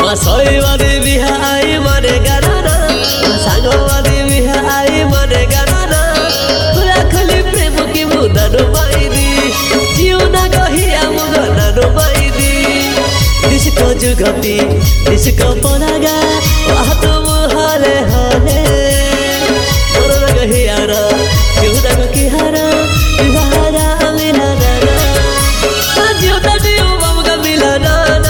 सयवादी बिहा आई मने गाना सांगवादी बिहा आई मने गाना खुला खुली प्रेम की मुदानो माइदी जीवना गहिया मुगनानो माइदी दिसको जुगती दिसको परागा वातो मुहाले हाले मोरना गहिया रा जीवना की हारा बिहारा मिला दाना जीवना दियो बाबा मिला दाना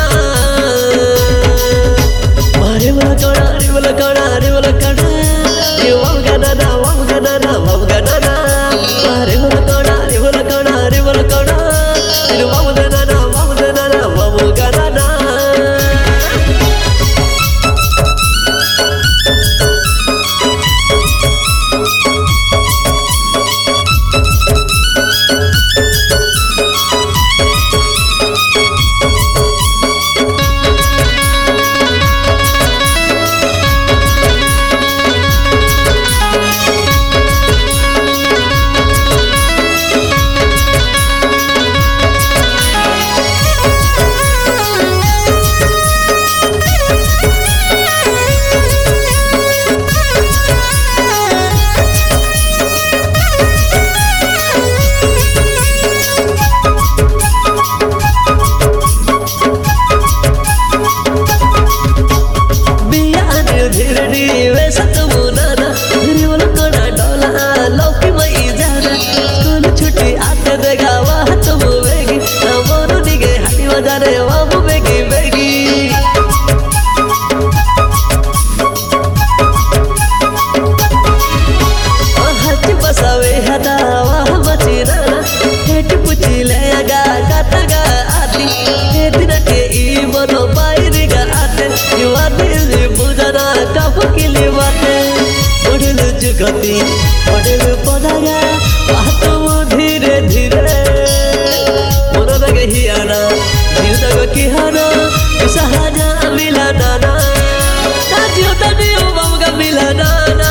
गति पड़े पदागा बातो धीरे धीरे मन लगे हियाना जीवता की हाना सहाना मिला नाना जीवता दियो बाबा मिला नाना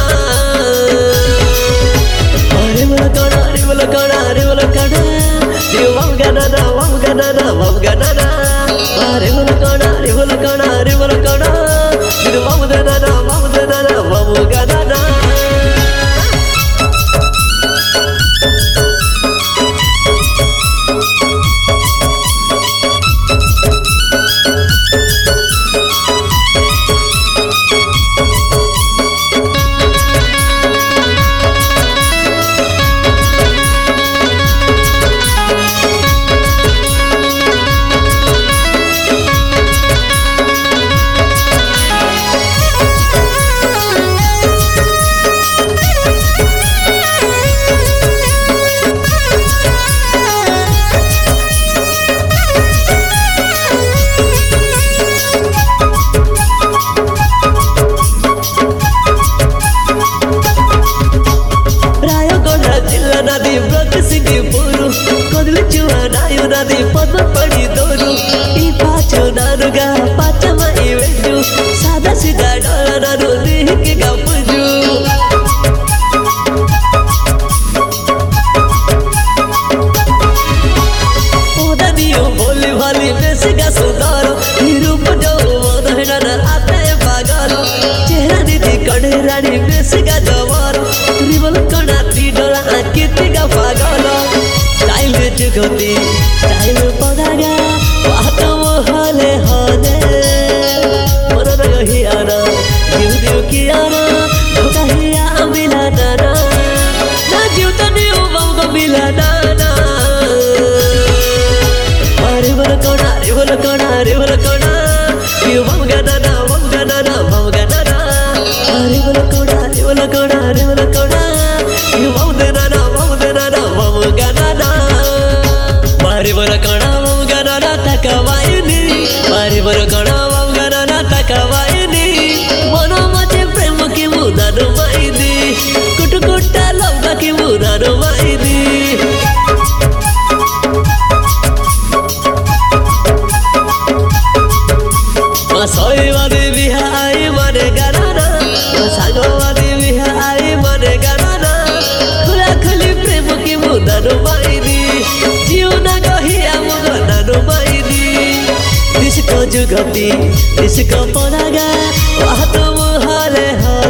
अरे बोला कड़ा दियो बाबा नाना अरे बोला कड़ा दियो बाबा नाना नदी पद्म पड़ी दोरू ई पाचो नानुगा पाचमा इवेजू सादा सीधा डोला नानु देह के गपुजू ओदा दियो भोली भाली बेसगा सुंदर रूप जो मोदहना आते पागल चेहरा दीदी कड़े रानी बेसगा जवार त्रिबल कणा ती डोला आकेती का पागल स्टाइल जुगती स्टाइल पदागा वातो हाले हाले मन लगे आना जीव की आना धोखा हिया मिला नाना ना जीवता दियो बाबा मिला नाना अरे बोला कड़ा दियो बाबा नाना अरे बोला कड़ा दियो बाबा नाना मारी बर कणा गणना तकवायनी मारी बर कणा गणना तकवायनी मनो मचे प्रेम की मुदान माइदी कुटकुटा लौका की मुदान माइदी सयवादी बिहा आई मने गाना सांगवादी बिहा आई मने गाना खुला खुली प्रेम की मुदान माइदी जीवना गहिया मुगनानो माइदी दिसको gati, disco ponaga, wahtu muhale ha.